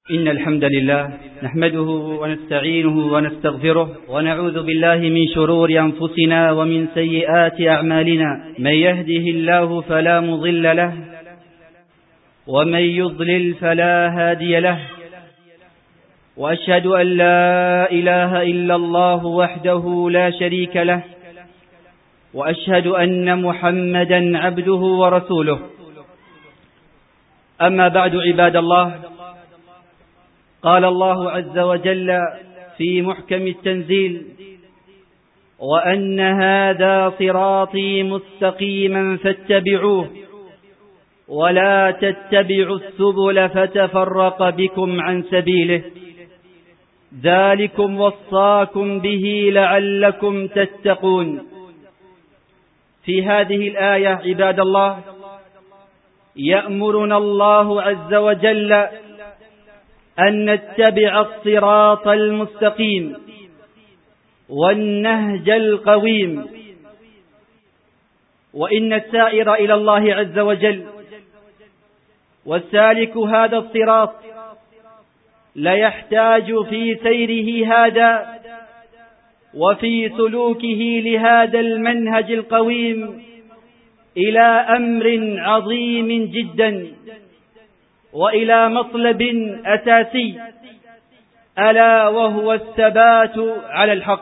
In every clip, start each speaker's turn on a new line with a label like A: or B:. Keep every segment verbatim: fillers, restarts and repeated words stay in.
A: إن الحمد لله نحمده ونستعينه ونستغفره ونعوذ بالله من شرور أنفسنا ومن سيئات أعمالنا. من يهده الله فلا مضل له ومن يضلل فلا هادي له، وأشهد أن لا إله إلا الله وحده لا شريك له، وأشهد أن محمدا عبده ورسوله. أما بعد، عباد الله، قال الله عز وجل في محكم التنزيل: وأن هذا صراطي مستقيما فاتبعوه ولا تتبعوا السبل فتفرق بكم عن سبيله، ذلكم وصاكم به لعلكم تتقون. في هذه الآية عباد الله يأمرنا الله عز وجل أن نتبع الصراط المستقيم والنهج القويم، وإن السائر إلى الله عز وجل والسالك هذا الصراط ليحتاج في سيره هذا وفي سلوكه لهذا المنهج القويم إلى أمر عظيم جدا وإلى مطلب أساسي، ألا وهو الثبات على الحق،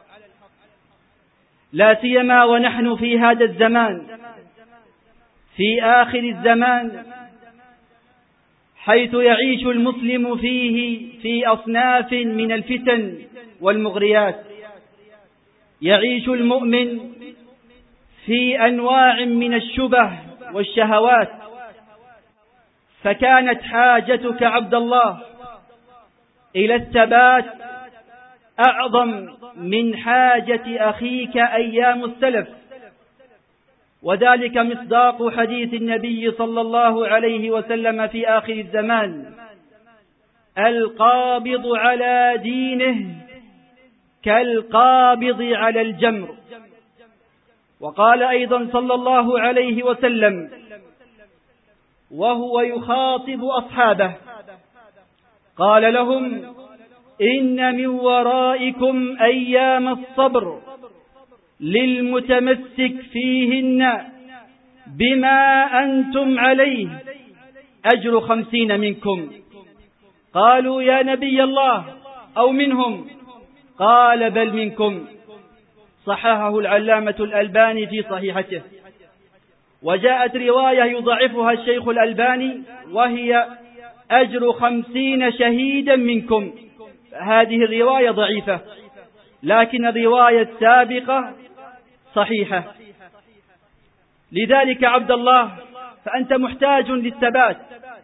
A: لا سيما ونحن في هذا الزمان، في آخر الزمان، حيث يعيش المسلم فيه في أصناف من الفتن والمغريات. يعيش المؤمن في أنواع من الشبه والشهوات، فكانت حاجتك عبد الله إلى الثبات أعظم من حاجة أخيك أيام السلف، وذلك مصداق حديث النبي صلى الله عليه وسلم في آخر الزمان: القابض على دينه كالقابض على الجمر. وقال أيضا صلى الله عليه وسلم وهو يخاطب أصحابه، قال لهم: إن من ورائكم أيام الصبر للمتمسك فيهن بما أنتم عليه أجر خمسين منكم. قالوا: يا نبي الله، أو منهم؟ قال: بل منكم. صححه العلامة الألباني في صحيحته. وجاءت رواية يضعفها الشيخ الألباني وهي أجر خمسين شهيدا منكم، هذه الرواية ضعيفة، لكن الرواية السابقة صحيحة. لذلك عبد الله، فأنت محتاج للثبات،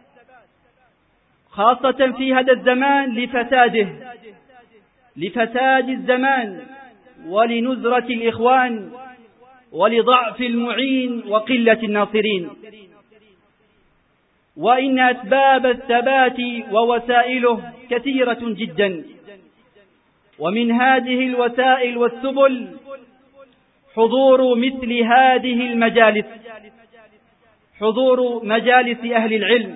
A: خاصة في هذا الزمان لفساده، لفساد الزمان ولنزرة الإخوان ولضعف المعين وقلة الناصرين. وإن أسباب الثبات ووسائله كثيرة جدا، ومن هذه الوسائل والسبل حضور مثل هذه المجالس، حضور مجالس أهل العلم،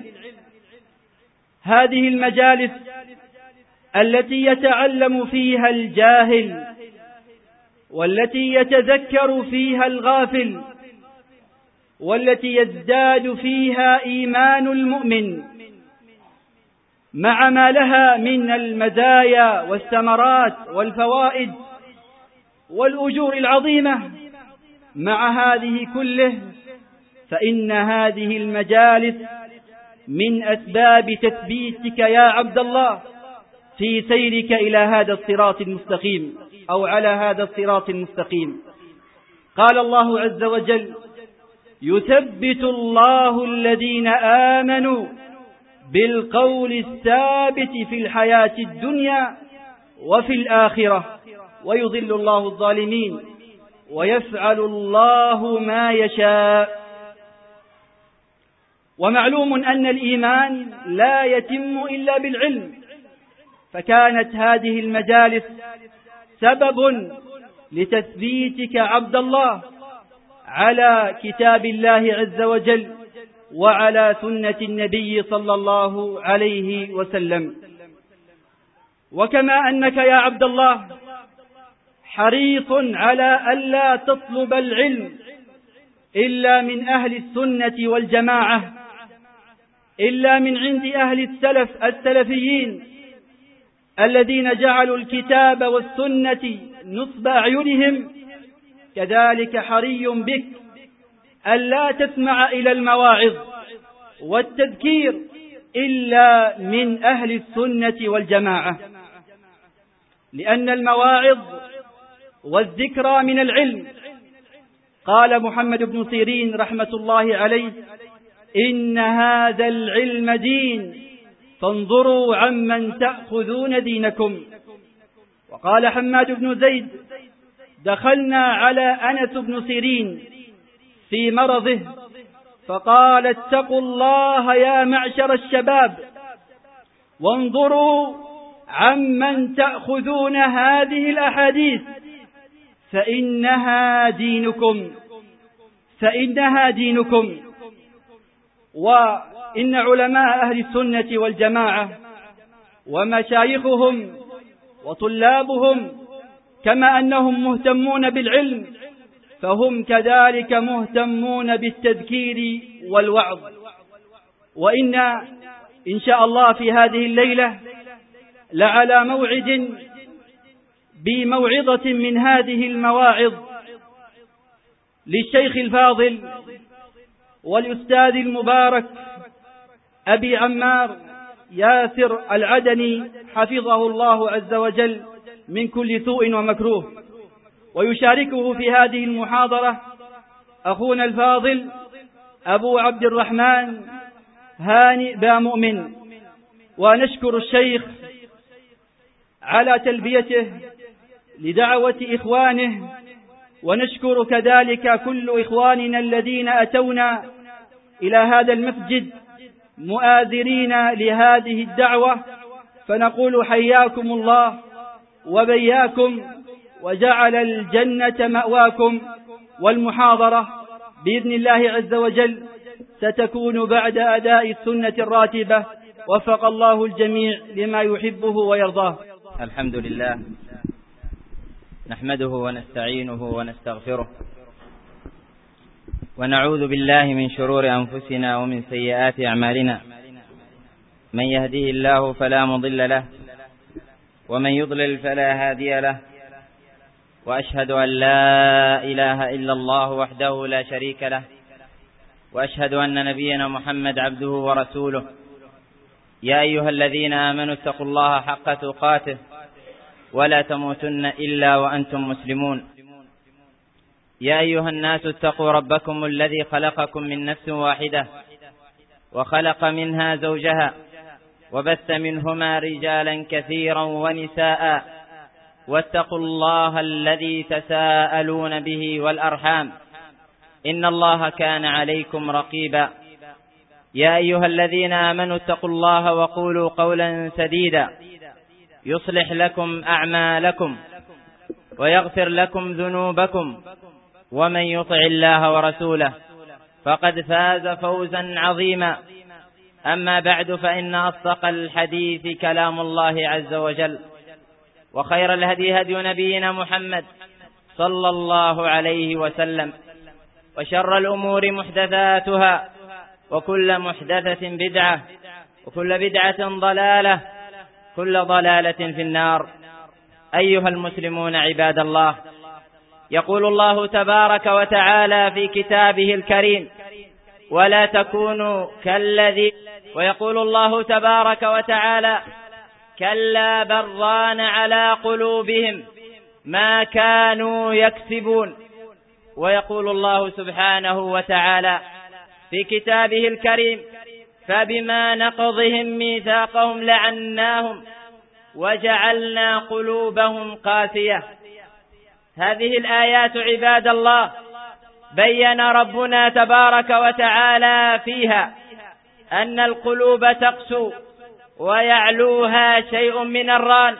A: هذه المجالس التي يتعلم فيها الجاهل والتي يتذكر فيها الغافل والتي يزداد فيها إيمان المؤمن، مع ما لها من المزايا والثمرات والفوائد والأجور العظيمة. مع هذه كله فإن هذه المجالس من أسباب تثبيتك يا عبد الله في سيرك إلى هذا الصراط المستقيم، أو على هذا الصراط المستقيم. قال الله عز وجل: يثبت الله الذين آمنوا بالقول الثابت في الحياة الدنيا وفي الآخرة ويضل الله الظالمين ويفعل الله ما يشاء. ومعلوم أن الإيمان لا يتم إلا بالعلم، فكانت هذه المجالس سبب لتثبيتك عبد الله على كتاب الله عز وجل وعلى سنة النبي صلى الله عليه وسلم. وكما أنك يا عبد الله حريص على ألا تطلب العلم إلا من أهل السنة والجماعة، إلا من عند أهل السلف السلفيين الذين جعلوا الكتاب والسنة نصب أعينهم، كذلك حري بك ألا تسمع إلى المواعظ والتذكير إلا من أهل السنة والجماعة، لأن المواعظ والذكرى من العلم. قال محمد بن سيرين رحمة الله عليه: إن هذا العلم دين فانظروا عمن تأخذون دينكم. وقال حماد بن زيد: دخلنا على أنس بن سيرين في مرضه فقال: اتقوا الله يا معشر الشباب وانظروا عمن تأخذون هذه الأحاديث فإنها دينكم فإنها دينكم. وإن علماء أهل السنة والجماعة ومشايخهم وطلابهم كما أنهم مهتمون بالعلم فهم كذلك مهتمون بالتذكير والوعظ. وإن إن شاء الله في هذه الليلة لعلى موعد بموعظة من هذه المواعظ للشيخ الفاضل والأستاذ المبارك أبي عمار ياسر العدني حفظه الله عز وجل من كل سوء ومكروه. ويشاركه في هذه المحاضرة أخونا الفاضل أبو عبد الرحمن هانئ بامؤمن. ونشكر الشيخ على تلبيته لدعوة إخوانه، ونشكر كذلك كل إخواننا الذين أتونا إلى هذا المسجد مؤازرين لهذه الدعوة، فنقول حياكم الله وبياكم وجعل الجنة مأواكم. والمحاضرة بإذن الله عز وجل ستكون بعد أداء السنة الراتبة، وفق الله الجميع لما يحبه ويرضاه.
B: الحمد لله نحمده ونستعينه ونستغفره ونعوذ بالله من شرور أنفسنا ومن سيئات أعمالنا، من يهديه الله فلا مضل له ومن يضلل فلا هادي له، وأشهد أن لا إله إلا الله وحده لا شريك له، وأشهد أن نبينا محمد عبده ورسوله. يا أيها الذين آمنوا اتقوا الله حق تقاته ولا تموتن إلا وأنتم مسلمون. يا أيها الناس اتقوا ربكم الذي خلقكم من نفس واحدة وخلق منها زوجها وبث منهما رجالا كثيرا ونساء، واتقوا الله الذي تساءلون به والأرحام إن الله كان عليكم رقيبا. يا أيها الذين آمنوا اتقوا الله وقولوا قولا سديدا يصلح لكم أعمالكم ويغفر لكم ذنوبكم، ومن يطع الله ورسوله فقد فاز فوزا عظيما. أما بعد، فإن أصدق الحديث كلام الله عز وجل، وخير الهدي هدي نبينا محمد صلى الله عليه وسلم، وشر الأمور محدثاتها، وكل محدثة بدعة، وكل بدعة ضلالة، كل ضلالة في النار. أيها المسلمون عباد الله، يقول الله تبارك وتعالى في كتابه الكريم: ولا تكونوا كالذي ويقول الله تبارك وتعالى: كلا بران على قلوبهم ما كانوا يكسبون. ويقول الله سبحانه وتعالى في كتابه الكريم: فبما نقضهم ميثاقهم لعناهم وجعلنا قلوبهم قاسية. هذه الآيات عباد الله بين ربنا تبارك وتعالى فيها أن القلوب تقسو ويعلوها شيء من الران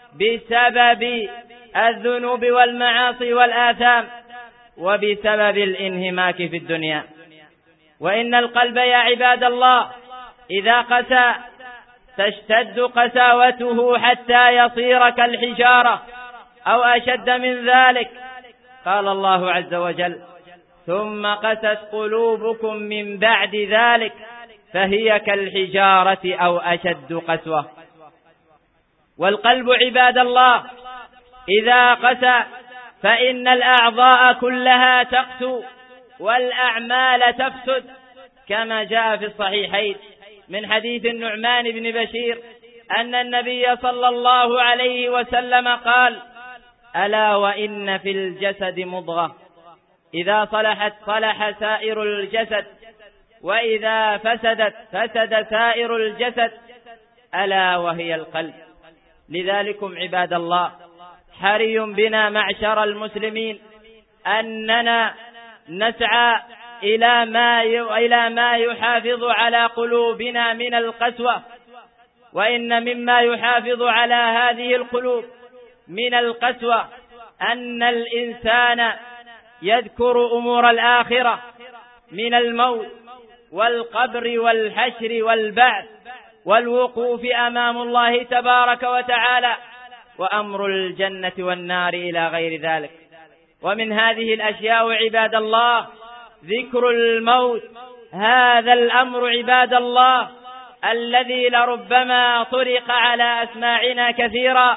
B: بسبب الذنوب والمعاصي والآثام، وبسبب الانهماك في الدنيا. وإن القلب يا عباد الله إذا قسى تشتد قساوته حتى يصير كالحجارة أو أشد من ذلك. قال الله عز وجل: ثم قست قلوبكم من بعد ذلك فهي كالحجارة أو أشد قسوة. والقلب عباد الله إذا قسى فإن الأعضاء كلها تقسو والأعمال تفسد، كما جاء في الصحيحين من حديث النعمان بن بشير أن النبي صلى الله عليه وسلم قال: ألا وإن في الجسد مضغة إذا صلحت صلح سائر الجسد وإذا فسدت فسد سائر الجسد ألا وهي القلب. لذلكم عباد الله حري بنا معشر المسلمين أننا نسعى إلى ما إلى ما يحافظ على قلوبنا من القسوة. وإن مما يحافظ على هذه القلوب من القسوة أن الإنسان يذكر أمور الآخرة من الموت والقبر والحشر والبعث والوقوف أمام الله تبارك وتعالى وأمر الجنة والنار إلى غير ذلك. ومن هذه الأشياء عباد الله ذكر الموت. هذا الأمر عباد الله الذي لربما طرق على أسماعنا كثيرا،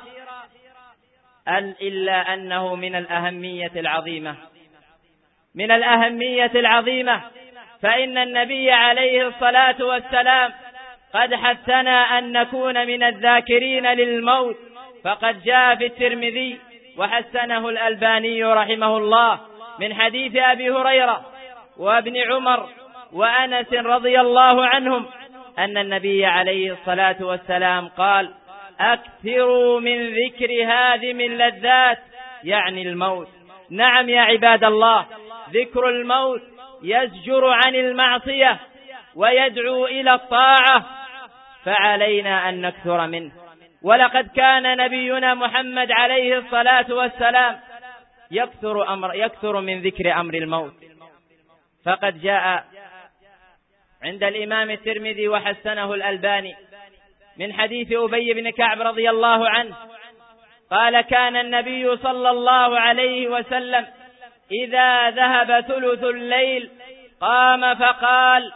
B: إلا أنه من الأهمية العظيمة من الأهمية العظيمة فإن النبي عليه الصلاة والسلام قد حثنا أن نكون من الذاكرين للموت، فقد جاء في الترمذي وحسنه الألباني رحمه الله من حديث أبي هريرة وابن عمر وأنس رضي الله عنهم أن النبي عليه الصلاة والسلام قال: أكثروا من ذكر هادم اللذات، يعني الموت. نعم يا عباد الله، ذكر الموت يزجر عن المعصية ويدعو إلى الطاعة، فعلينا أن نكثر منه. ولقد كان نبينا محمد عليه الصلاة والسلام يكثر, أمر يكثر من ذكر أمر الموت. فقد جاء عند الإمام الترمذي وحسنه الألباني من حديث أبي بن كعب رضي الله عنه قال: كان النبي صلى الله عليه وسلم إذا ذهب ثلث الليل قام فقال: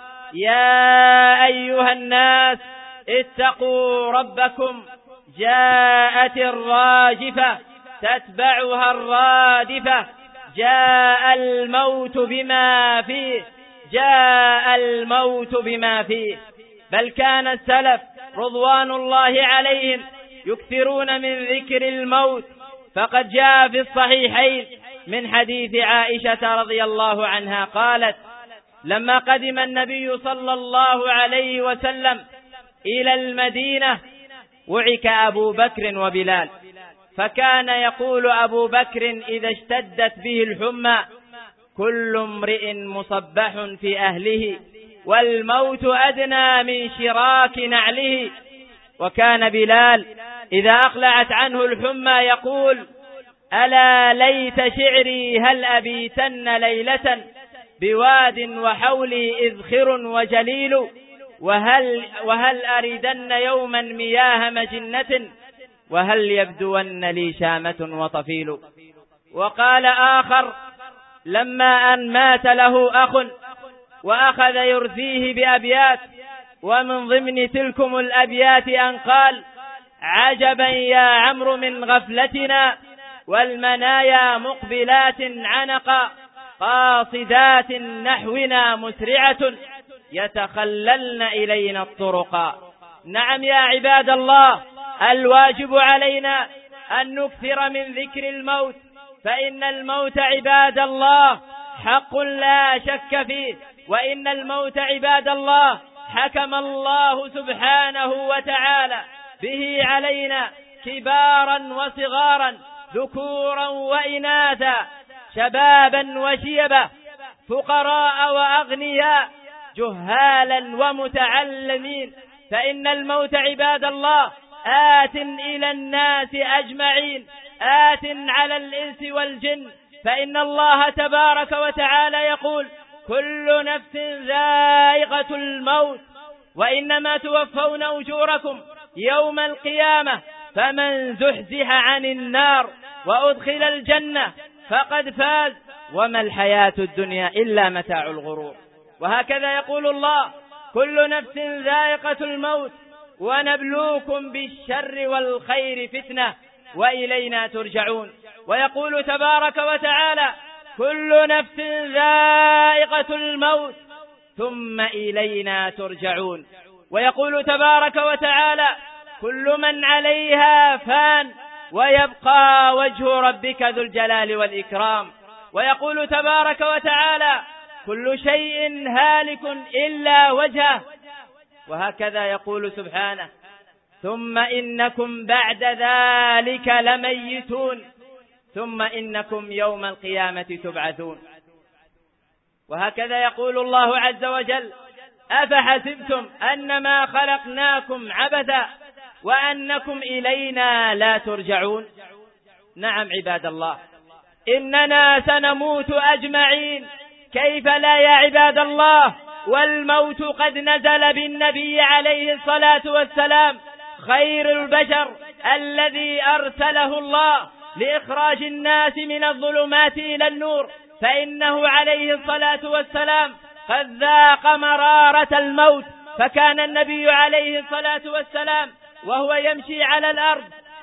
B: يا أيها الناس اتقوا ربكم، جاءت الراجفة تتبعها الرادفة، جاء الموت بما فيه جاء الموت بما فيه. بل كان السلف رضوان الله عليهم يكثرون من ذكر الموت، فقد جاء في الصحيحين من حديث عائشة رضي الله عنها قالت: لما قدم النبي صلى الله عليه وسلم إلى المدينة وعك أبو بكر وبلال، فكان يقول أبو بكر إذا اشتدت به الحمى: كل امرئ مصبح في أهله والموت أدنى من شراك نعله. وكان بلال إذا أقلعت عنه الحمى يقول: ألا ليت شعري هل أبيتن ليلة بواد وحولي إذخر وجليل، وهل, وهل أردن يوما مياه مجنة، وهل يبدون لي شامة وطفيل. وقال آخر لما أن مات له أخ وأخذ يرثيه بأبيات، ومن ضمن تلكم الأبيات أن قال: عجبا يا عمرو من غفلتنا والمنايا مقبلات عنقا، قاصدات نحونا مسرعة يتخللن إلينا الطرقا. نعم يا عباد الله، الواجب علينا أن نكثر من ذكر الموت، فإن الموت عباد الله حق لا شك فيه، وإن الموت عباد الله حكم الله سبحانه وتعالى به علينا كبارا وصغارا، ذكورا وإناثا، شبابا وشيبا، فقراء وأغنياء، جهالا ومتعلمين. فإن الموت عباد الله آت إلى الناس أجمعين، آت على الإنس والجن. فإن الله تبارك وتعالى يقول: كل نفس ذائقة الموت وإنما توفون أجوركم يوم القيامة فمن زحزح عن النار وأدخل الجنة فقد فاز وما الحياة الدنيا إلا متاع الغرور. وهكذا يقول الله: كل نفس ذائقة الموت ونبلوكم بالشر والخير فتنة وإلينا ترجعون. ويقول تبارك وتعالى: كل نفس ذائقة الموت ثم إلينا ترجعون. ويقول تبارك وتعالى: كل من عليها فان ويبقى وجه ربك ذو الجلال والإكرام. ويقول تبارك وتعالى: كل شيء هالك إلا وجهه. وهكذا يقول سبحانه: ثم إنكم بعد ذلك لميتون ثم إنكم يوم القيامة تبعثون. وهكذا يقول الله عز وجل: أفحسبتم أنما خلقناكم عبثا وأنكم إلينا لا ترجعون. نعم عباد الله، إننا سنموت أجمعين، كيف لا يا عباد الله؟ والموت قد نزل بالنبي عليه الصلاة والسلام خير البشر الذي أرسله الله لإخراج الناس من الظلمات إلى النور، فإنه عليه الصلاة والسلام قد ذاق مرارة الموت. فكان النبي عليه الصلاة والسلام وهو يمشي على الأرض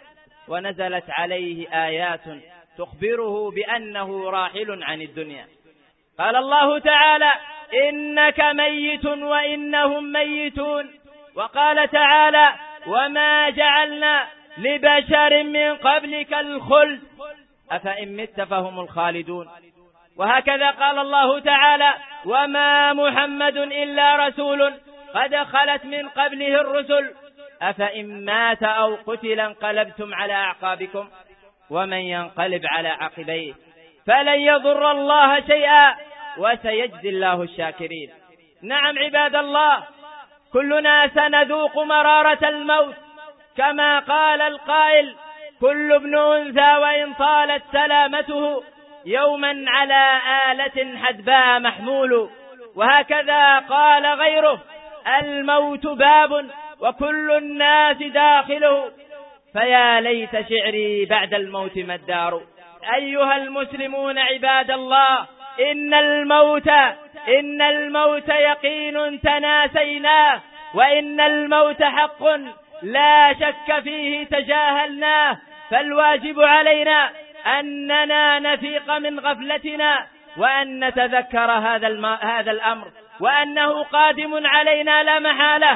B: ونزلت عليه آيات تخبره بأنه راحل عن الدنيا. قال الله تعالى: إنك ميت وإنهم ميتون. وقال تعالى: وما جعلنا لبشر من قبلك الخلد أفإن مت فهم الخالدون. وهكذا قال الله تعالى: وما محمد إلا رسول قد خلت من قبله الرسل أفإن مات أو قتل انقلبتم على أعقابكم ومن ينقلب على عقبيه فلن يضر الله شيئا وسيجزي الله الشاكرين. نعم عباد الله، كلنا سنذوق مرارة الموت، كما قال القائل: كل ابن أنثى وإن طالت سلامته يوما على آلة حدباء محمول. وهكذا قال غيره: الموت باب وكل الناس داخله فيا ليت شعري بعد الموت ما الدار. أيها المسلمون عباد الله، إن الموت إن الموت يقين تناسيناه، وإن الموت حق لا شك فيه تجاهلناه. فالواجب علينا أننا نفيق من غفلتنا وأن نتذكر هذا الم... هذا الأمر، وأنه قادم علينا لا محالة،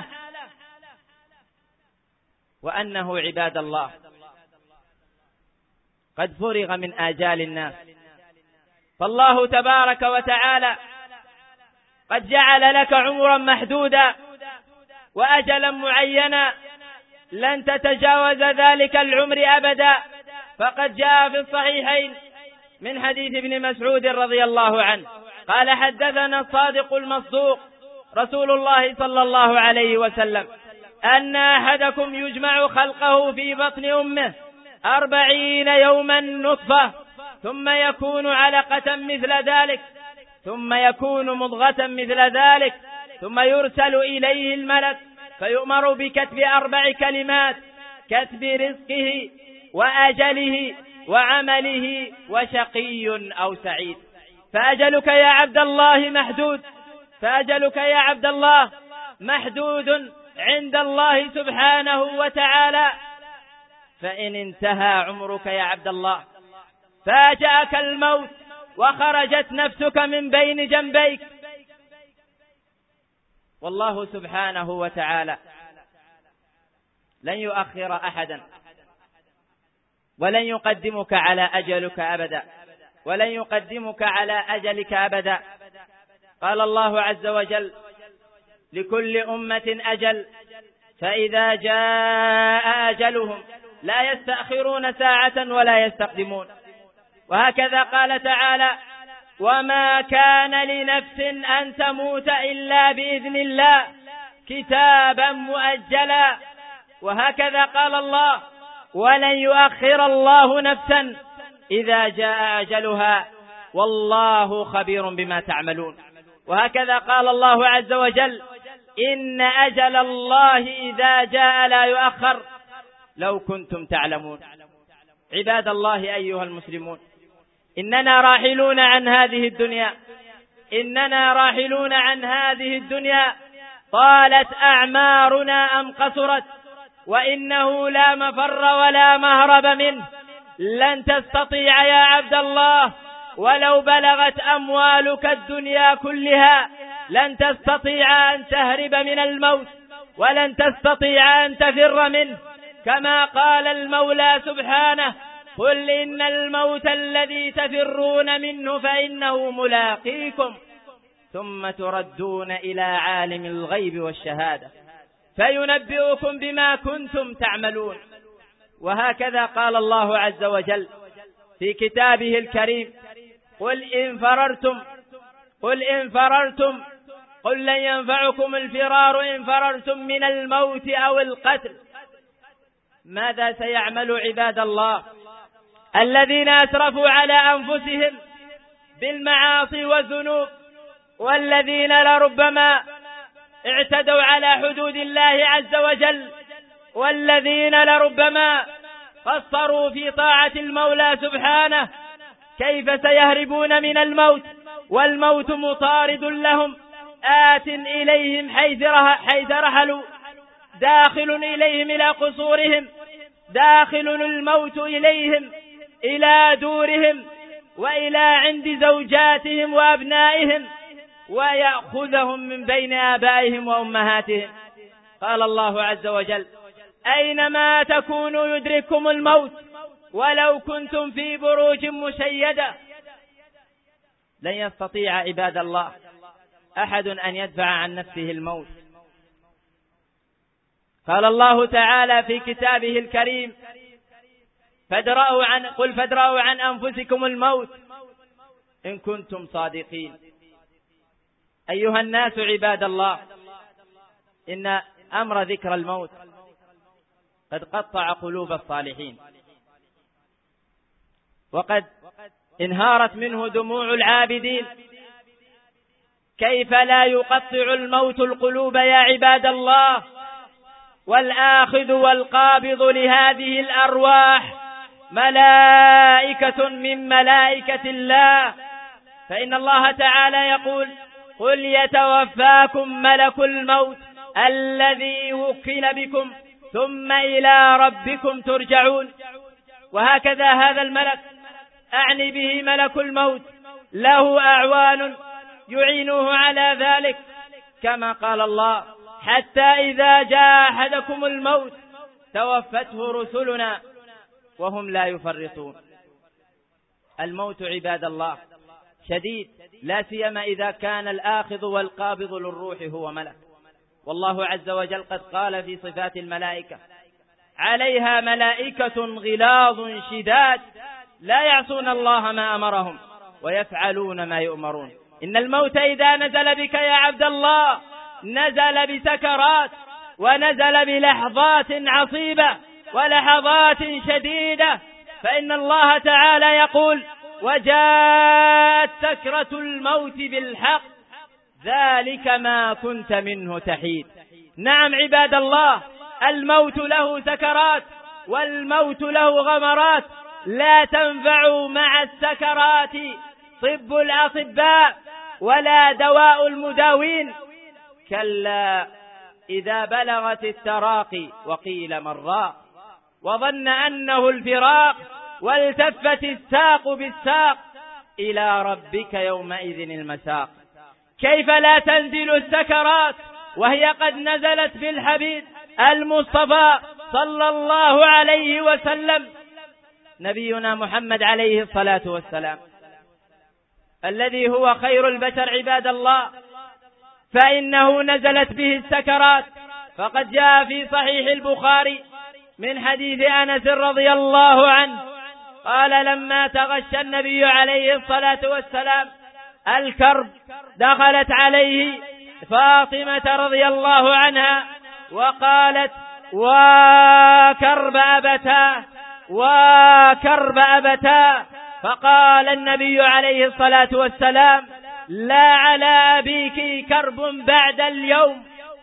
B: وأنه عباد الله قد فرغ من آجال الناس. فالله تبارك وتعالى قد جعل لك عمرا محدودا وأجلا معينا لن تتجاوز ذلك العمر أبدا. فقد جاء في الصحيحين من حديث ابن مسعود رضي الله عنه قال: حدثنا الصادق المصدوق رسول الله صلى الله عليه وسلم أن أحدكم يجمع خلقه في بطن أمه أربعين يوما نطفة ثم يكون علقة مثل ذلك ثم يكون مضغة مثل ذلك ثم يرسل إليه الملك فيؤمر بكتب أربع كلمات: كتب رزقه وأجله وعمله وشقي أو سعيد. فأجلك يا عبد الله محدود فأجلك يا عبد الله محدود عند الله سبحانه وتعالى. فإن انتهى عمرك يا عبد الله فاجأك الموت وخرجت نفسك من بين جنبيك، والله سبحانه وتعالى لن يؤخر أحدا ولن يقدمك على أجلك أبدا ولن يقدمك على أجلك أبدا. قال الله عز وجل: لكل أمة أجل فإذا جاء أجلهم لا يستأخرون ساعة ولا يستقدمون. وهكذا قال تعالى: وما كان لنفس أن تموت إلا بإذن الله كتابا مؤجلا. وهكذا قال الله: ولن يؤخر الله نفسا إذا جاء أجلها والله خبير بما تعملون. وهكذا قال الله عز وجل: إن أجل الله إذا جاء لا يؤخر لو كنتم تعلمون. عباد الله أيها المسلمون، إننا راحلون عن هذه الدنيا، إننا راحلون عن هذه الدنيا، طالت أعمارنا أم قصرت، وإنه لا مفر ولا مهرب منه. لن تستطيع يا عبد الله ولو بلغت أموالك الدنيا كلها، لن تستطيع أن تهرب من الموت، ولن تستطيع أن تفر منه، كما قال المولى سبحانه: قل إن الموت الذي تفرون منه فإنه ملاقيكم ثم تردون إلى عالم الغيب والشهادة فينبئكم بما كنتم تعملون. وهكذا قال الله عز وجل في كتابه الكريم: قل إن فررتم قل إن فررتم قل لن ينفعكم الفرار إن فررتم من الموت أو القتل. ماذا سيعمل عباد الله الذين أسرفوا على أنفسهم بالمعاصي والذنوب، والذين لربما اعتدوا على حدود الله عز وجل، والذين لربما قصروا في طاعة المولى سبحانه؟ كيف سيهربون من الموت والموت مطارد لهم، آت إليهم حيث رحلوا، داخل إليهم إلى قصورهم، داخل الموت إليهم إلى دورهم وإلى عند زوجاتهم وأبنائهم، ويأخذهم من بين آبائهم وأمهاتهم. قال الله عز وجل: أينما تكونوا يدرككم الموت ولو كنتم في بروج مشيدة. لن يستطيع عباد الله أحد أن يدفع عن نفسه الموت. قال الله تعالى في كتابه الكريم: فادرأوا عن قل فادرأوا عن أنفسكم الموت إن كنتم صادقين. أيها الناس عباد الله، إن أمر ذكر الموت قد قطع قلوب الصالحين، وقد انهارت منه دموع العابدين. كيف لا يقطع الموت القلوب يا عباد الله؟ والآخذ والقابض لهذه الأرواح ملائكة من ملائكة الله، فإن الله تعالى يقول: قل يتوفاكم ملك الموت الذي وكل بكم ثم إلى ربكم ترجعون. وهكذا هذا الملك، أعني به ملك الموت، له أعوان يعينوه على ذلك، كما قال الله: حتى إذا جاء أحدكم الموت توفته رسلنا وهم لا يفرطون. الموت عباد الله شديد، لا سيما إذا كان الآخذ والقابض للروح هو ملك. والله عز وجل قد قال في صفات الملائكة: عليها ملائكة غلاظ شداد لا يعصون الله ما أمرهم ويفعلون ما يؤمرون. إن الموت إذا نزل بك يا عبد الله نزل بسكرات، ونزل بلحظات عصيبة ولحظات شديدة، فإن الله تعالى يقول: وجاءت سكرة الموت بالحق ذلك ما كنت منه تحيد. نعم عباد الله، الموت له سكرات والموت له غمرات، لا تنفع مع السكرات طب الأطباء ولا دواء المداوين. كلا إذا بلغت التراقي وقيل مراق وظن أنه الفراق والتفت الساق بالساق إلى ربك يومئذ المساق. كيف لا تنزل السكرات وهي قد نزلت بالحبيب المصطفى صلى الله عليه وسلم، نبينا محمد عليه الصلاة والسلام، الذي هو خير البشر عباد الله، فإنه نزلت به السكرات. فقد جاء في صحيح البخاري من حديث أنس رضي الله عنه قال: لما تغشى النبي عليه الصلاة والسلام الكرب دخلت عليه فاطمة رضي الله عنها وقالت: وكرب أبتاه وكرب أبتاه. فقال النبي عليه الصلاة والسلام: لا على أبيك كرب بعد اليوم.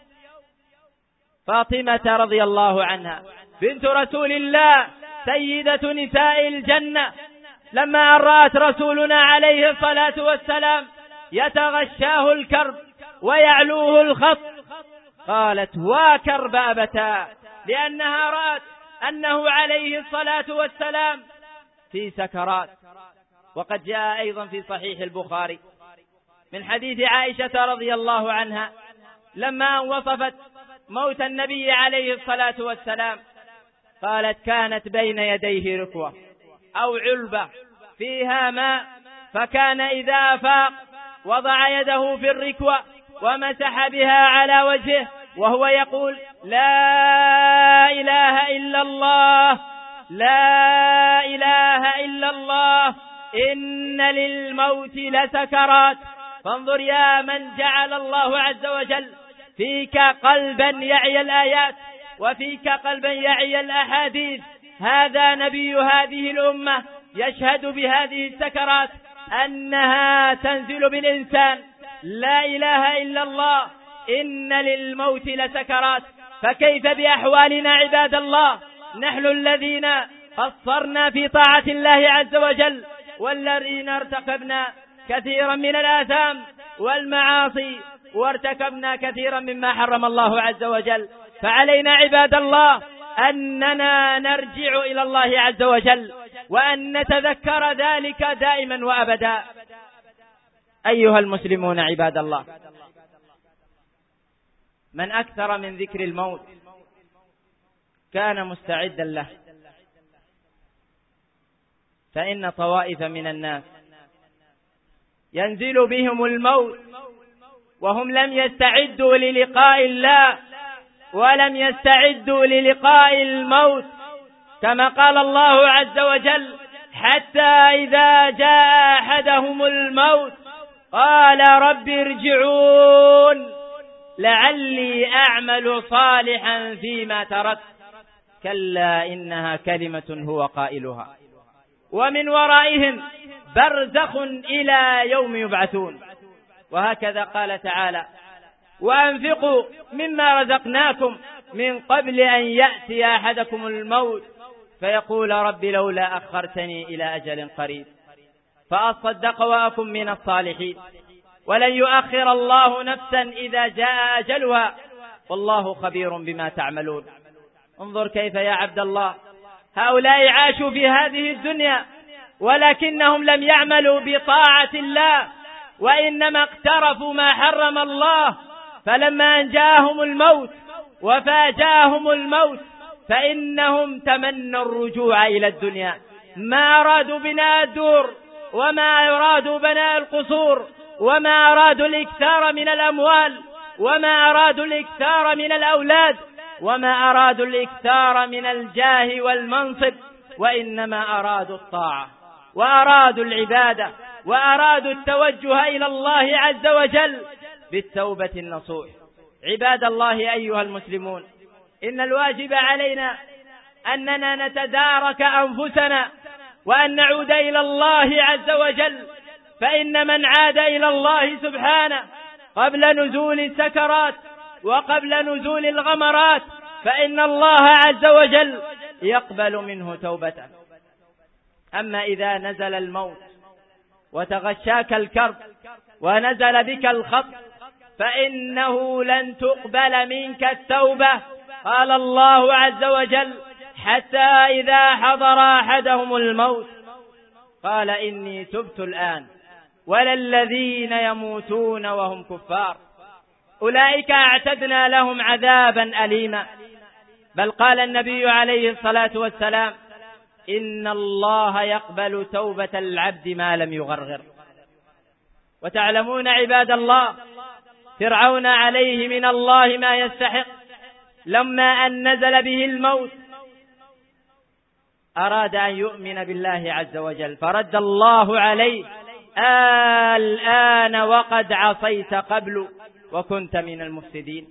B: فاطمة رضي الله عنها بنت رسول الله سيدة نساء الجنة، لما رأت رسولنا عليه الصلاة والسلام يتغشاه الكرب ويعلوه الخط قالت: وكرب أبتا، لأنها رأت أنه عليه الصلاة والسلام في سكرات. وقد جاء أيضا في صحيح البخاري من حديث عائشة رضي الله عنها لما وصفت موت النبي عليه الصلاة والسلام قالت: كانت بين يديه ركوة أو علبة فيها ماء، فكان إذا أفاق وضع يده في الركوة ومسح بها على وجهه وهو يقول: لا إله إلا الله، لا إله إلا الله، إن للموت لسكرات. فانظر يا من جعل الله عز وجل فيك قلبا يعي الآيات وفيك قلبا يعي الأحاديث، هذا نبي هذه الأمة يشهد بهذه السكرات أنها تنزل بالإنسان. لا إله إلا الله، إن للموت لسكرات. فكيف بأحوالنا عباد الله، نحن الذين قصرنا في طاعة الله عز وجل والذين ارتكبنا كثيرا من الآثام والمعاصي وارتكبنا كثيرا مما حرم الله عز وجل. فعلينا عباد الله أننا نرجع إلى الله عز وجل وأن نتذكر ذلك دائما وأبدا. أيها المسلمون عباد الله، من أكثر من ذكر الموت كان مستعدا له، فإن طوائف من الناس ينزل بهم الموت وهم لم يستعدوا للقاء الله ولم يستعدوا للقاء الموت، كما قال الله عز وجل: حتى إذا جاء أحدهم الموت قال رب ارجعون لعلي أعمل صالحا فيما تركت، كلا إنها كلمة هو قائلها ومن ورائهم برزخ إلى يوم يبعثون. وهكذا قال تعالى: وأنفقوا مما رزقناكم من قبل أن يأتي أحدكم الموت فيقول رب لولا أخرتني إلى أجل قريب فأصدق وأكن من الصالحين، ولن يؤخر الله نفسا إذا جاء أجلها والله خبير بما تعملون. انظر كيف يا عبد الله هؤلاء عاشوا في هذه الدنيا ولكنهم لم يعملوا بطاعة الله، وإنما اقترفوا ما حرم الله. فلما أن جاءهم الموت وفاجاهم الموت فإنهم تمنوا الرجوع إلى الدنيا، ما أرادوا بناء الدور وما أرادوا بناء القصور وما أرادوا الإكثار من الأموال وما أرادوا الإكثار من الأولاد وما أرادوا الإكثار من الجاه والمنصب، وإنما أرادوا الطاعة وأرادوا العبادة وأرادوا التوجه إلى الله عز وجل بالتوبة النصوح. عباد الله أيها المسلمون، إن الواجب علينا أننا نتدارك أنفسنا وأن نعود إلى الله عز وجل، فإن من عاد إلى الله سبحانه قبل نزول السكرات وقبل نزول الغمرات فإن الله عز وجل يقبل منه توبته. أما إذا نزل الموت وتغشاك الكرب ونزل بك الخط فإنه لن تقبل منك التوبة. قال الله عز وجل: حتى إذا حضر أحدهم الموت قال إني تبت الآن ولا الذين يموتون وهم كفار أولئك أعتدنا لهم عذابا أليما. بل قال النبي عليه الصلاة والسلام: إن الله يقبل توبة العبد ما لم يغرغر. وتعلمون عباد الله فرعون عليه من الله ما يستحق، لما أن نزل به الموت أراد أن يؤمن بالله عز وجل فرد الله عليه: الآن وقد عصيت قبل وكنت من المفسدين.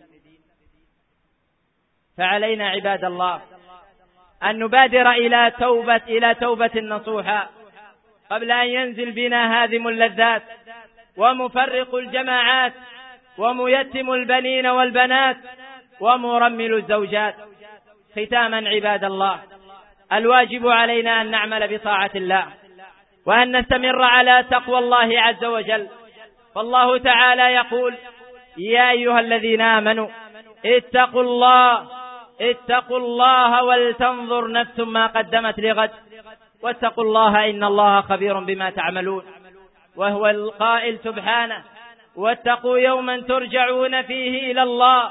B: فعلينا عباد الله أن نبادر إلى توبة إلى توبة نصوحة قبل أن ينزل بنا هادم اللذات ومفرق الجماعات وميتم البنين والبنات ومرمل الزوجات. ختاما عباد الله، الواجب علينا أن نعمل بطاعة الله وأن نستمر على تقوى الله عز وجل. فالله تعالى يقول: يا أيها الذين آمنوا اتقوا الله اتقوا الله ولتنظر نفس ما قدمت لغد واتقوا الله إن الله خبير بما تعملون. وهو القائل سبحانه: واتقوا يوما ترجعون فيه إلى الله.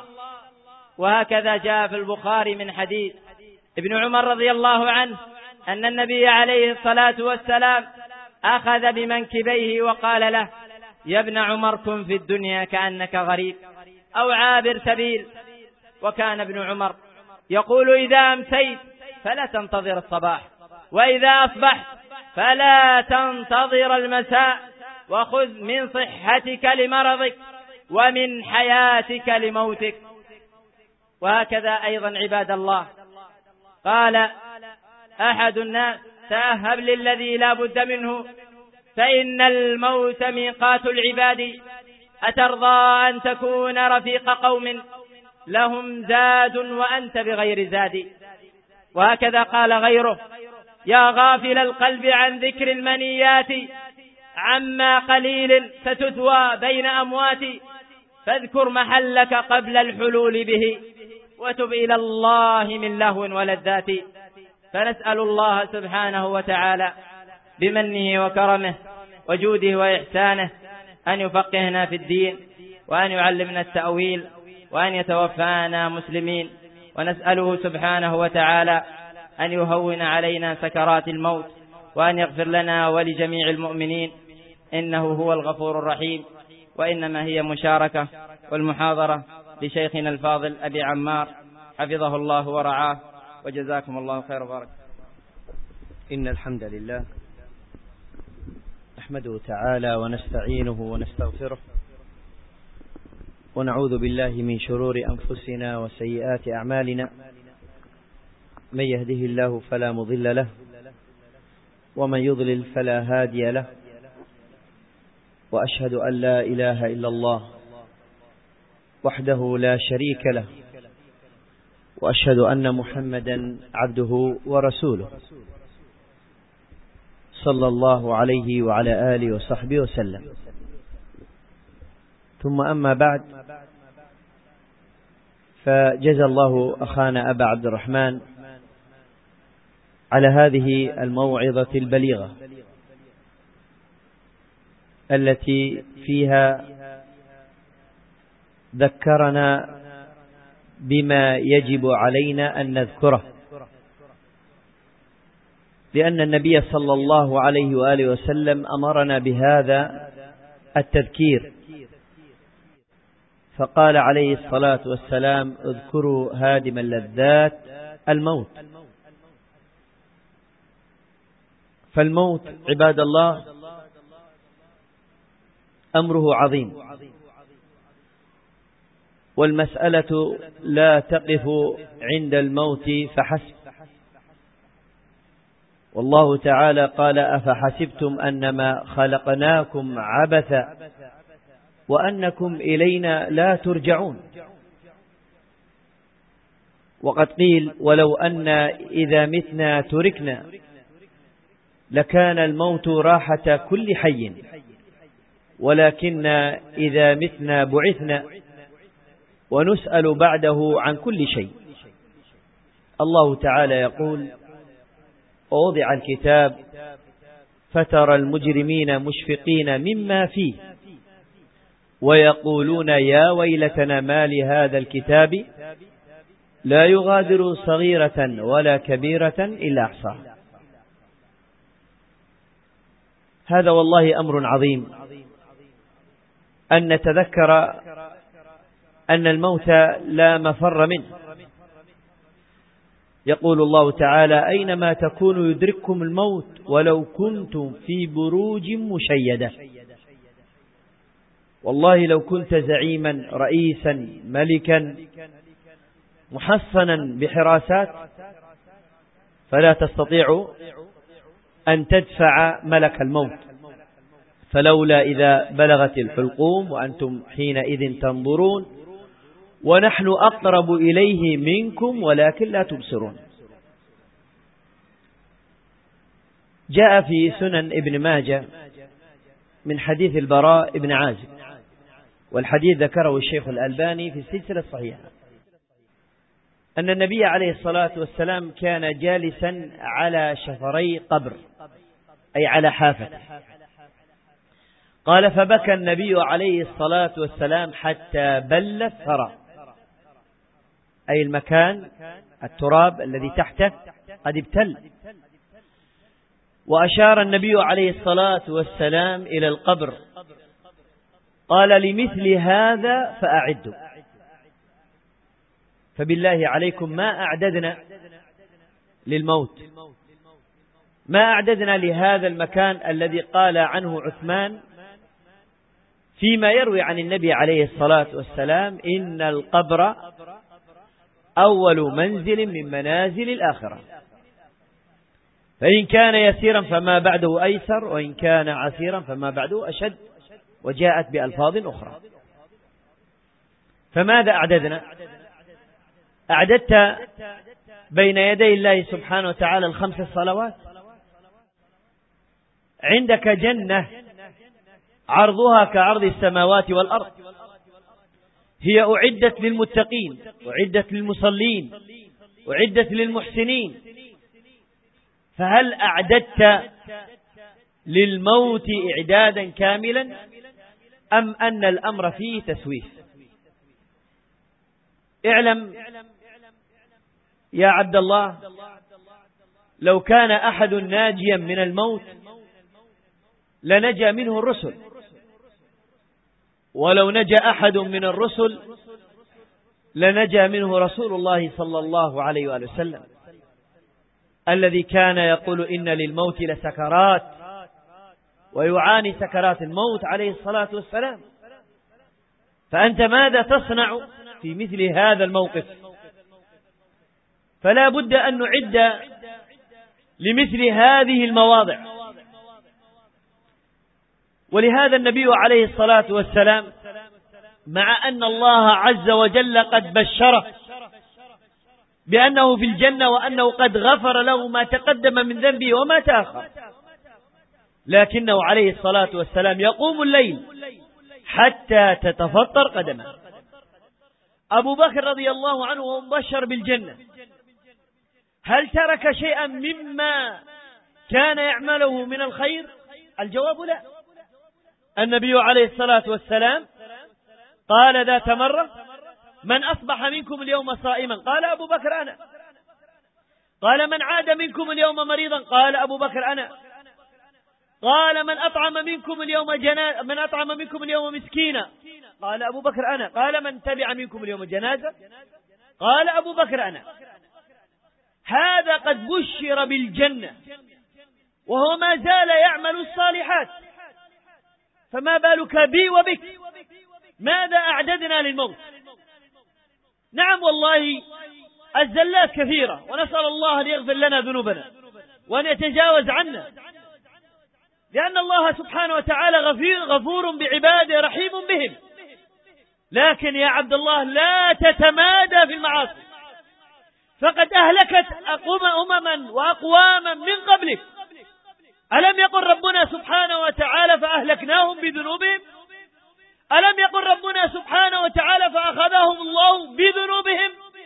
B: وهكذا جاء في البخاري من حديث ابن عمر رضي الله عنه أن النبي عليه الصلاة والسلام أخذ بمنكبيه وقال له: يا ابن عمر كن في الدنيا كأنك غريب أو عابر سبيل. وكان ابن عمر يقول: إذا أمسيت فلا تنتظر الصباح، وإذا أصبحت فلا تنتظر المساء، وخذ من صحتك لمرضك ومن حياتك لموتك. وهكذا أيضا عباد الله، قال أحد الناس: تأهب للذي لا بد منه فإن الموت ميقات العباد، أترضى أن تكون رفيق قوم لهم زاد وأنت بغير زاد. وهكذا قال غيره: يا غافل القلب عن ذكر المنيات، عما قليل ستثوى بين أموات، فاذكر محلك قبل الحلول به، وتب إلى الله من لهو ولذات. فنسأل الله سبحانه وتعالى بمنه وكرمه وجوده وإحسانه أن يفقهنا في الدين، وأن يعلمنا التأويل، وأن يتوفانا مسلمين. ونسأله سبحانه وتعالى أن يهون علينا سكرات الموت، وأن يغفر لنا ولجميع المؤمنين، إنه هو الغفور الرحيم. وإنما هي مشاركة والمحاضرة لشيخنا الفاضل أبي عمار حفظه الله ورعاه، وجزاكم الله خير وبارك.
C: إن الحمد لله نحمده تعالى ونستعينه ونستغفره، ونعوذ بالله من شرور أنفسنا وسيئات أعمالنا. من يهده الله فلا مضل له، ومن يضلل فلا هادي له. وأشهد أن لا إله إلا الله وحده لا شريك له، وأشهد أن محمدا عبده ورسوله، صلى الله عليه وعلى آله وصحبه وسلم. ثم أما بعد، فجزى الله أخانا أبا عبد الرحمن على هذه الموعظة البليغة التي فيها ذكرنا بما يجب علينا أن نذكره، لأن النبي صلى الله عليه وآله وسلم أمرنا بهذا التذكير، فقال عليه الصلاة والسلام: اذكروا هادم اللذات الموت. فالموت عباد الله أمره عظيم، والمسألة لا تقف عند الموت فحسب. والله تعالى قال: أفحسبتم أنما خلقناكم عبثا وأنكم إلينا لا ترجعون. وقد قيل: ولو أن إذا متنا تركنا لكان الموت راحة كل حي، ولكن إذا متنا بعثنا ونسأل بعده عن كل شيء. الله تعالى يقول: ووضع الكتاب فترى المجرمين مشفقين مما فيه ويقولون يا ويلتنا ما لهذا الكتاب لا يغادر صغيرة ولا كبيرة إلا أحصاها. هذا والله أمر عظيم، أن نتذكر أن الموت لا مفر منه. يقول الله تعالى: أينما تكونوا يدرككم الموت ولو كنتم في بروج مشيدة. والله لو كنت زعيما رئيسا ملكا محصنا بحراسات فلا تستطيع أن تدفع ملك الموت، فلولا إذا بلغت الحلقوم وأنتم حينئذ تنظرون ونحن أقرب إليه منكم ولكن لا تبصرون. جاء في سنن ابن ماجه من حديث البراء بن عازب، والحديث ذكره الشيخ الألباني في السلسلة الصحيحة، أن النبي عليه الصلاة والسلام كان جالسا على شفري قبر، أي على حافة. قال فبكى النبي عليه الصلاة والسلام حتى بل الثرى، أي المكان التراب الذي تحته قد ابتل. وأشار النبي عليه الصلاة والسلام إلى القبر، قال لمثل هذا فأعدوا. فبالله عليكم ما أعددنا للموت، ما أعددنا لهذا المكان الذي قال عنه عثمان فيما يروي عن النبي عليه الصلاة والسلام: إن القبر أول منزل من منازل الآخرة، فإن كان يسيرا فما بعده أيسر، وإن كان عسيرا فما بعده أشد، وجاءت بألفاظ أخرى. فماذا أعددنا؟ أعددت بين يدي الله سبحانه وتعالى الخمس الصلوات، عندك جنة عرضها كعرض السماوات والأرض، هي أعدت للمتقين، أعدت للمصلين، أعدت للمحسنين. فهل أعددت للموت إعدادا كاملا، أم أن الأمر فيه تسويف؟ اعلم يا عبد الله، لو كان أحد ناجيا من الموت لنجا منه الرسل، ولو نجا أحد من الرسل لنجا منه رسول الله صلى الله عليه وآله وسلم، الذي كان يقول إن للموت لسكرات، ويعاني سكرات الموت عليه الصلاة والسلام. فأنت ماذا تصنع في مثل هذا الموقف؟ فلا بد أن نعد لمثل هذه المواضع. ولهذا النبي عليه الصلاة والسلام مع أن الله عز وجل قد بشره بأنه في الجنة وأنه قد غفر له ما تقدم من ذنبه وما تأخر، لكنه عليه الصلاة والسلام يقوم الليل حتى تتفطر قدمه. أبو بكر رضي الله عنه وهو مبشر بالجنة، هل ترك شيئا مما كان يعمله من الخير؟ الجواب لا. النبي عليه الصلاة والسلام قال ذات مرة: من أصبح منكم اليوم صائما؟ قال أبو بكر أنا. قال: من عاد منكم اليوم مريضا؟ قال أبو بكر أنا. قال: من أطعم منكم اليوم جنازة من أطعم منكم اليوم مسكينا؟ قال أبو بكر أنا. قال: من تبع منكم اليوم جنازة؟ قال أبو بكر أنا. هذا قد بشر بالجنة وهو ما زال يعمل الصالحات، فما بالك بي وبك؟ ماذا أعددنا للموت؟ نعم والله الزلات كثيرة، ونسأل الله أن يغفر لنا ذنوبنا وأن يتجاوز عنا، لأن الله سبحانه وتعالى غفور بعباده رحيم بهم. لكن يا عبد الله لا تتمادى في المعاصي، فقد أهلكت أمما وأقواما من قبلك. ألم يقل ربنا سبحانه وتعالى فأهلكناهم بذنوبهم؟ ألم يقل ربنا سبحانه وتعالى فأخذهم الله بذنوبهم؟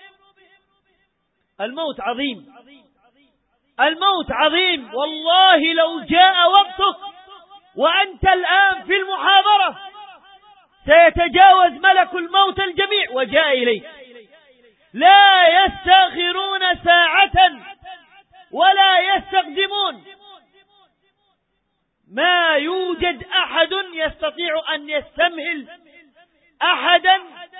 C: الموت عظيم، الموت عظيم. والله لو جاء وقتك وأنت الآن في المحاضرة سيتجاوز ملك الموت الجميع وجاء إليك، لا يستأخرون ساعة ولا يستقدمون. ما يوجد أحد يستطيع أن يستمهل أحدا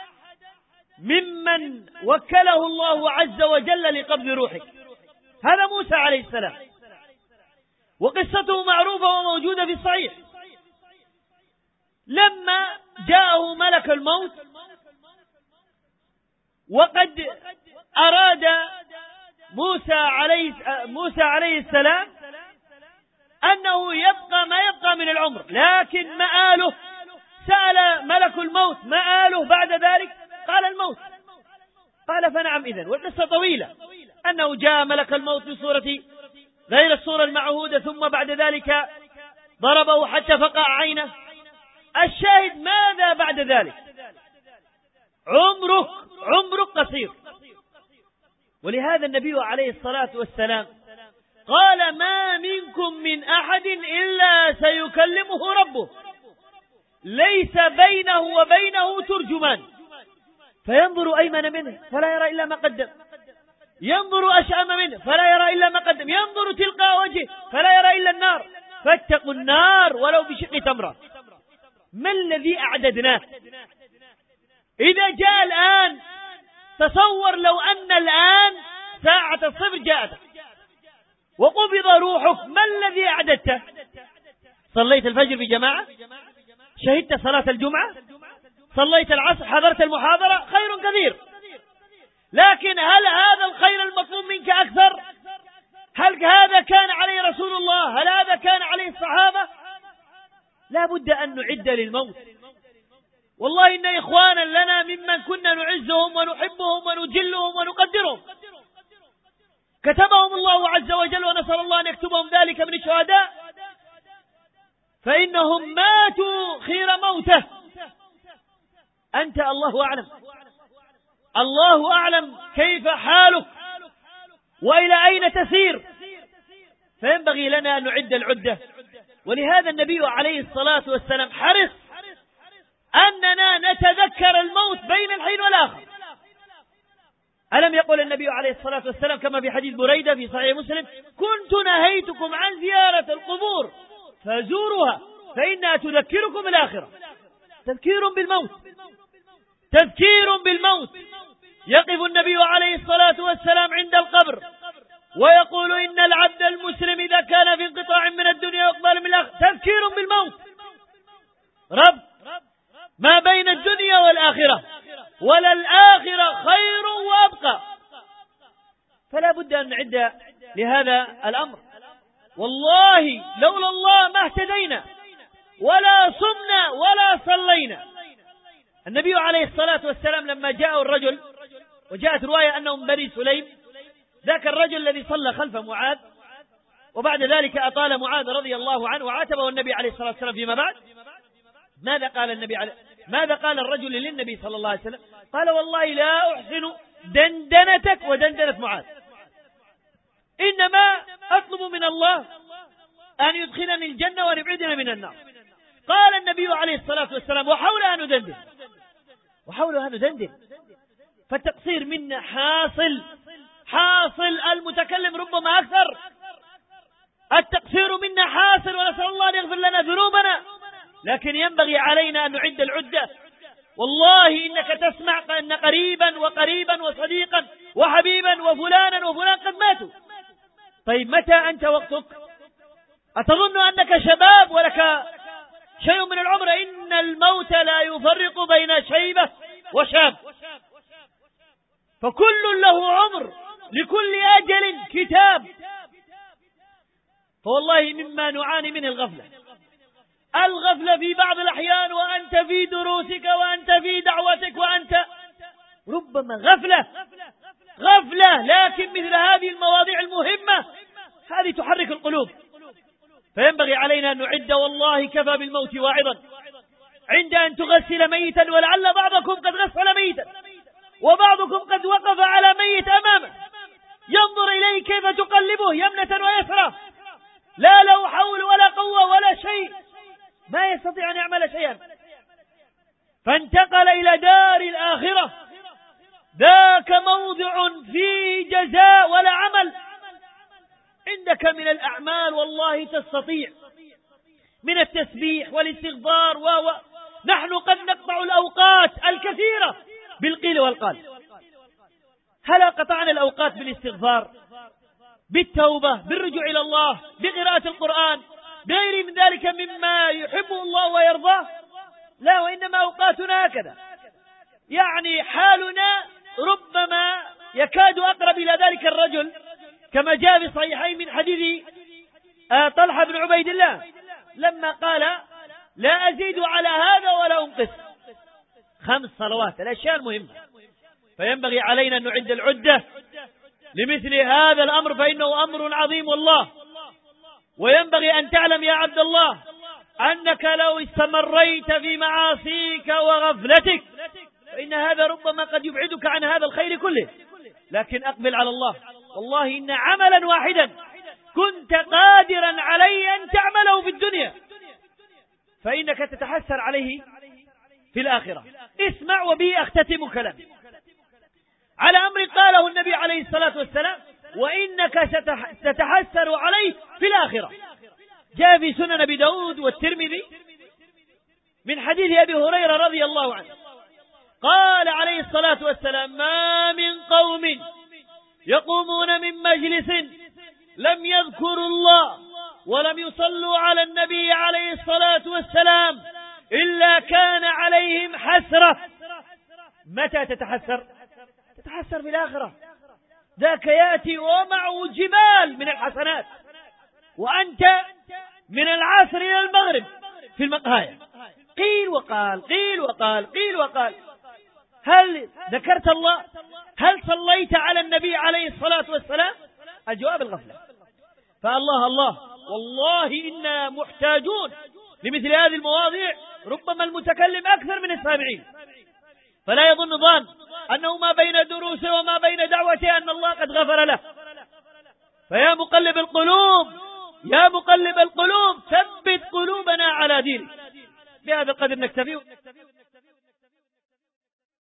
C: ممن وكله الله عز وجل لقبض روحك. هذا موسى عليه السلام، وقصته معروفة وموجودة في الصحيح. لما جاءه ملك الموت وقد أراد موسى عليه موسى عليه السلام أنه يبقى ما يبقى من العمر، لكن مآله سأل ملك الموت مآله بعد ذلك، قال الموت. قال فنعم إذن. والقصة طويلة، أنه جاء ملك الموت بصورة غير الصورة المعهودة، ثم بعد ذلك ضربه حتى فقع عينه. الشاهد ماذا بعد ذلك؟ عمرك عمرك قصير. ولهذا النبي عليه الصلاة والسلام قال ما منكم من أحد إلا سيكلمه ربه، ليس بينه وبينه ترجمان، فينظر أيمن منه فلا يرى إلا ما قدم، ينظر أشأم منه فلا يرى إلا ما قدم، ينظر تلقاء وجهه فلا يرى إلا النار، فاتقوا النار ولو بشق تمرة. ما الذي أعددناه؟ إذا جاء الآن، تصور لو أن الآن ساعة الصفر جاءت وقبض روحك، ما الذي أعددته؟ صليت الفجر بجماعة، شهدت صلاة الجمعة، صليت العصر، حضرت المحاضرة، خير كثير. لكن هل هذا الخير المطلوب منك أكثر؟ هل هذا كان عليه رسول الله؟ هل هذا كان عليه الصحابة؟ لا بد أن نعد للموت. والله إن إخوانا لنا ممن كنا نعزهم ونحبهم ونجلهم ونقدرهم، كتبهم الله عز وجل، ونسأل الله أن يكتبهم ذلك من الشهداء، فإنهم ماتوا خير موته. أنت الله أعلم، الله أعلم كيف حالك وإلى أين تسير، فينبغي لنا أن نعد العدة. ولهذا النبي عليه الصلاة والسلام حرص أننا نتذكر الموت بين الحين والآخر. ألم يقل النبي عليه الصلاة والسلام كما في حديث بريدة في صحيح مسلم: كنت نهيتكم عن زيارة القبور فزوروها فإنها تذكركم الآخرة. تذكير بالموت، تذكير بالموت. يقف النبي عليه الصلاة والسلام عند القبر ويقول: إن العبد المسلم إذا كان في انقطاع من الدنيا وإقبال من الآخرة. تذكير بالموت. رب ما بين الدنيا والآخرة، وللآخرة خير وأبقى. فلا بد أن نعد لهذا الأمر. والله لولا الله ما اهتدينا ولا صمنا ولا صلينا. النبي عليه الصلاة والسلام لما جاء الرجل، وجاءت رواية أنه من بني سليم، ذاك الرجل الذي صلى خلف معاذ وبعد ذلك أطال معاذ رضي الله عنه وعاتبه النبي عليه الصلاة والسلام فيما بعد، ماذا قال النبي عليه ماذا قال الرجل للنبي صلى الله عليه وسلم؟ قال: والله لا أحسن دندنتك ودندنة معاذ، إنما أطلب من الله أن يدخلني الجنة وأن يبعدنا من النار. قال النبي عليه الصلاة والسلام: وحولها ندندن، وحولها ندندن. فالتقصير منا حاصل حاصل المتكلم ربما أكثر. التقصير منا حاصل، ونسأل الله أن يغفر لنا ذنوبنا، لكن ينبغي علينا أن نعد العدة. والله إنك تسمع أن قريبا وقريبا وصديقا وحبيبا وفلانا وفلان قد ماتوا. طيب متى أنت وقتك؟ أتظن أنك شباب ولك شيء من العمر؟ إن الموت لا يفرق بين شيبة وشاب، فكل له عمر، لكل أجل كتاب. فوالله مما نعاني منه الغفلة، الغفلة في بعض الأحيان، وأنت في دروسك وأنت في دعوتك وأنت ربما غفلة غفلة لكن مثل هذه المواضيع المهمة هذه تحرك القلوب. فينبغي علينا أن نعد. والله كفى بالموت واعظا عند أن تغسل ميتا، ولعل بعضكم قد غسل ميتا وبعضكم قد وقف على ميت أمامه ينظر إليه كيف تقلبه يمنة ويسرى، لا له حول ولا قوة ولا شيء، ما يستطيع أن يعمل شيئا. فانتقل إلى دار الآخرة، ذاك موضع فيه جزاء ولا عمل. عندك من الأعمال والله تستطيع، من التسبيح والاستغفار، و نحن قد نقطع الأوقات الكثيرة بالقيل والقال. هل قطعنا الأوقات بالاستغفار، بالتوبة، بالرجوع إلى الله، بقراءة القرآن، بغير من ذلك مما يحبه الله ويرضاه؟ لا، وإنما أوقاتنا هكذا. يعني حالنا ربما يكاد أقرب إلى ذلك الرجل كما جاء في صحيحين من حديث آه طلحة بن عبيد الله لما قال لا أزيد على هذا ولا أنقص، خمس صلوات، الأشياء المهمة. فينبغي علينا أن نعد العدة لمثل هذا الأمر، فإنه أمر عظيم والله. وينبغي أن تعلم يا عبد الله أنك لو استمريت في معاصيك وغفلتك فإن هذا ربما قد يبعدك عن هذا الخير كله، لكن أقبل على الله. والله إن عملا واحدا كنت قادرا عليه أن تعمله في الدنيا فإنك تتحسر عليه في الآخرة. اسمع وبه أختتم كلامي على أمر قاله النبي عليه الصلاة والسلام وإنك ستتحسر عليه في الآخرة. جاء في سنن أبي داود والترمذي من حديث أبي هريرة رضي الله عنه قال عليه الصلاة والسلام ما من قوم يقومون من مجلس لم يذكروا الله ولم يصلوا على النبي عليه الصلاة والسلام إلا كان عليهم حسرة. متى تتحسر؟ تتحسر في الآخرة. ذاك يأتي ومعه جبال من الحسنات وأنت من العصر إلى المغرب في المقهاية، قيل وقال قيل وقال قيل وقال. هل ذكرت الله؟ هل صليت على النبي عليه الصلاة والسلام؟ الجواب الغفلة. فالله الله والله إنا محتاجون لمثل هذه المواضيع، ربما المتكلم أكثر من السامعين. فلا يظن ظان أنه ما بين دروسه وما بين دعوته أن الله قد غفر له. فيا مقلب القلوب يا مقلب القلوب ثبت قلوبنا على دينك. بهذا القدر نكتفي.